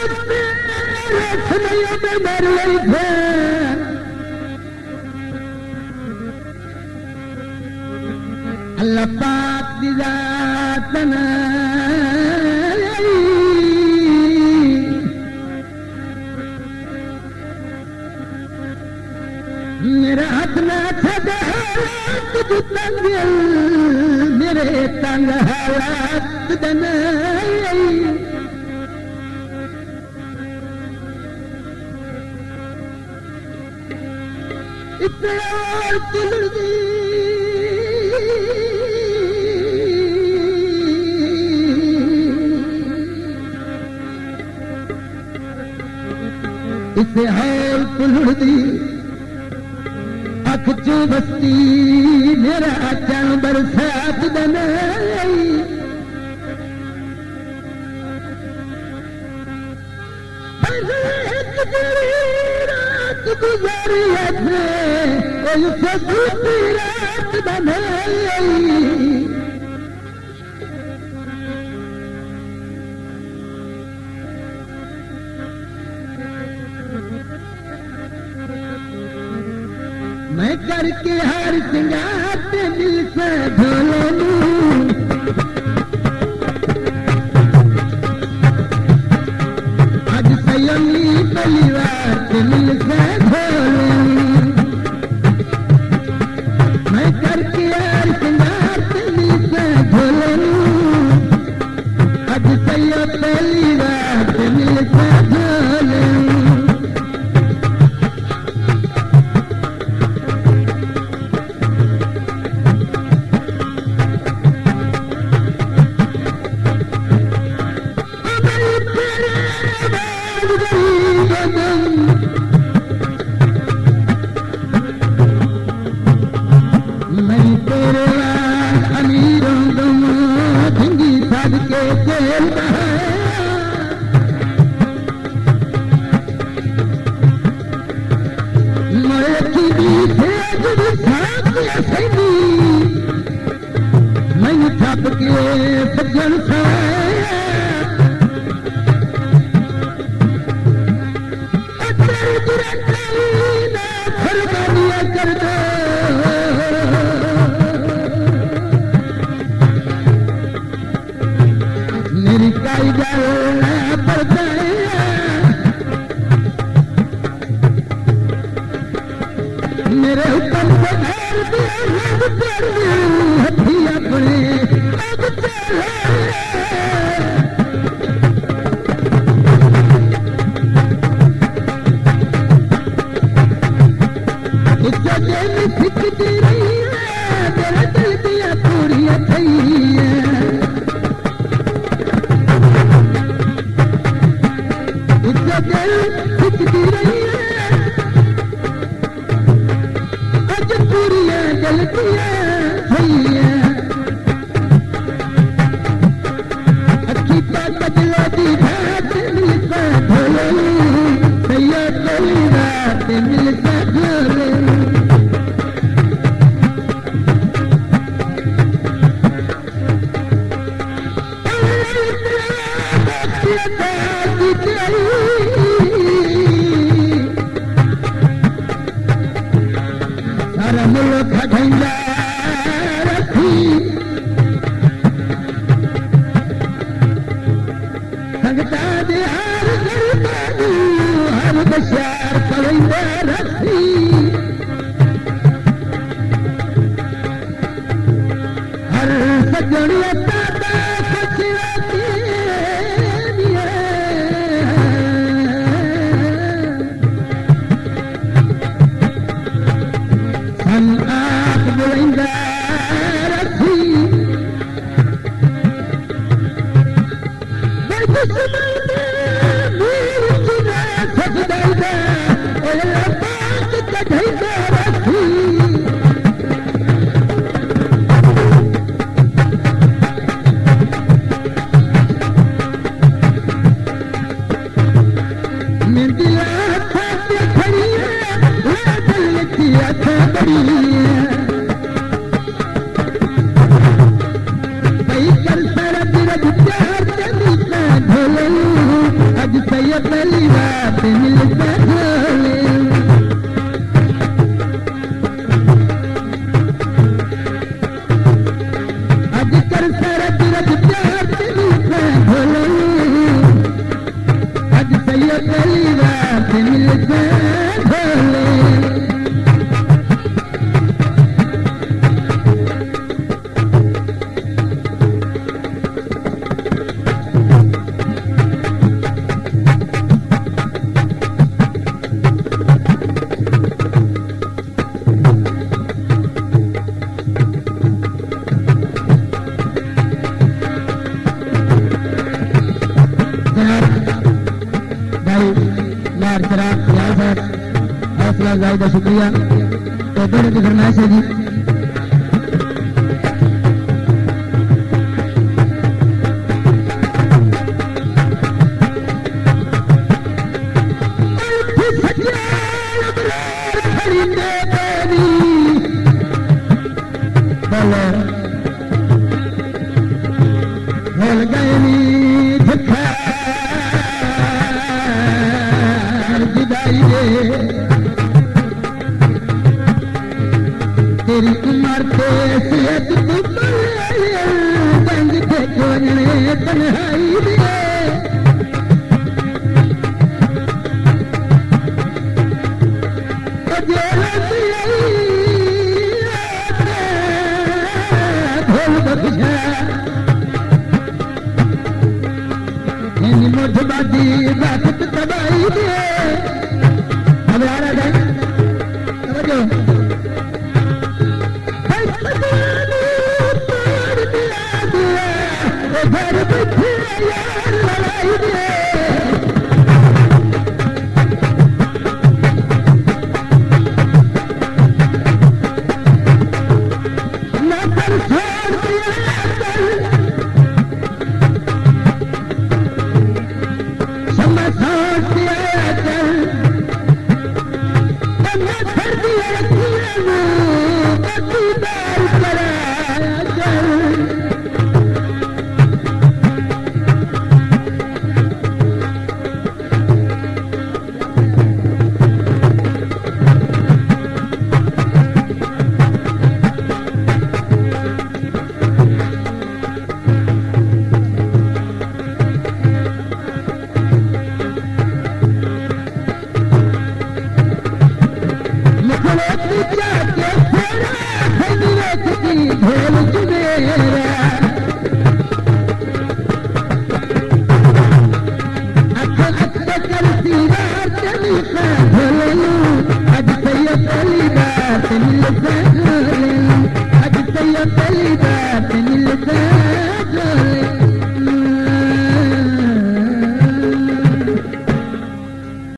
अल्लाह पाक दी जात मेरा हाथ ना छड़े तू तंग मेरे तंग हालात दन इतना तुलदी इसे हाल तुलदी अख चो बस्ती मेरा चन बरसात दन रात गुजारी उसे दूसरी रात दन मैं करके हर सिंगार ते दिल से धोले लूं आज सयनी परिवार ते दिल से धोले मैं करके हर सिंगार ते दिल से धोले लूं आज सय परिवार ते दिल से धोले मेरी काई गल पड़ता मेरे ऊपर हथी अपने सिखती रही है मेरे दिल दिया पूरी थी सिखती रही है अज पूरिया गलतियां थी अच्छी बदला दी बात मिलता भोले सैया कोई रात मिलता भोले सारा मुल्क घंगा रखी संगता दे हर गरबानू हर बशार पवंदा रखी हर सजणिया ताता खुशियाती आप बुलंदा रखी अज सही सही पहली बात मिलता झोले आज कर सारा तुरंत प्यार से मिलता झोले आज सही पहली बात मिलता झोले हौसला अफजाई का शुक्रिया तो दोनों की फरमाइश है जी भूल गए तेरी उम्र ते सेहत तंग थे कोने तन्हाई दे ढोल बख्शा मुठ बाजी बात तबाही दे अब आ रहा है समझो घर बैठे यार लड़ाई दे नौकर छोड़ दिया क्षमा छोड़ दिया चल कर दिया बार कराया चल ढोल सुनेरा करती रात चली ढोलू आज सही पहली बात मिलता